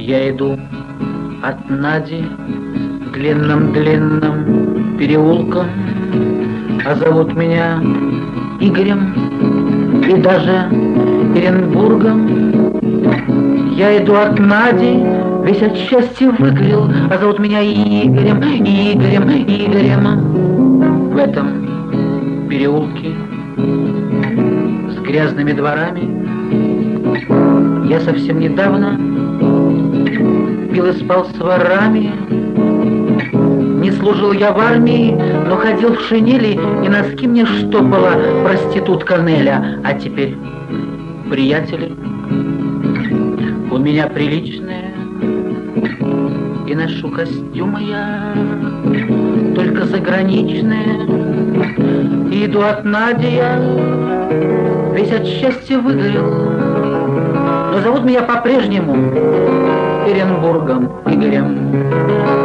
Я иду от Нади длинным-длинным переулком, а зовут меня Игорем и даже Оренбургом. Я иду от Нади, весь от счастья выгорел, а зовут меня Игорем, Игорем, Игорем. В этом переулке с грязными дворами я совсем недавно пил и спал с ворами. Не служил я в армии, но ходил в шинели, и носки мне штопала проститутка Неля. А теперь, приятели, у меня приличные, и ношу костюмы я только заграничные. И иду от Нади я, весь от счастья выгорел, но зовут меня по-прежнему Оренбургом Игорем.